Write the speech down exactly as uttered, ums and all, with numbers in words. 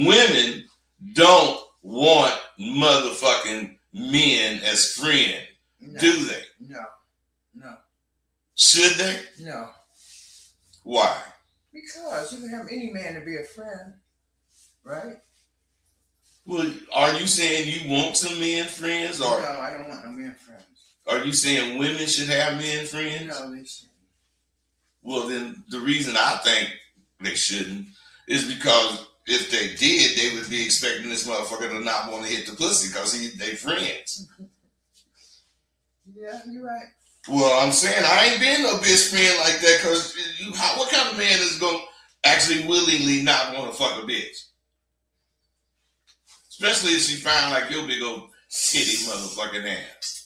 Women don't want motherfucking men as friends, no, do they? No, no. Should they? No. Why? Because you can have any man to be a friend, right? Well, are you saying you want some men friends, or no? I don't want no men friends. Are you saying women should have men friends? No, they shouldn't. Well, then the reason I think they shouldn't is because if they did, they would be expecting this motherfucker to not want to hit the pussy because he they friends. Yeah, you're right. Well, I'm saying I ain't been no bitch friend like that because you, how, what kind of man is going to actually willingly not want to fuck a bitch? Especially if she find like your big old titty motherfucking ass.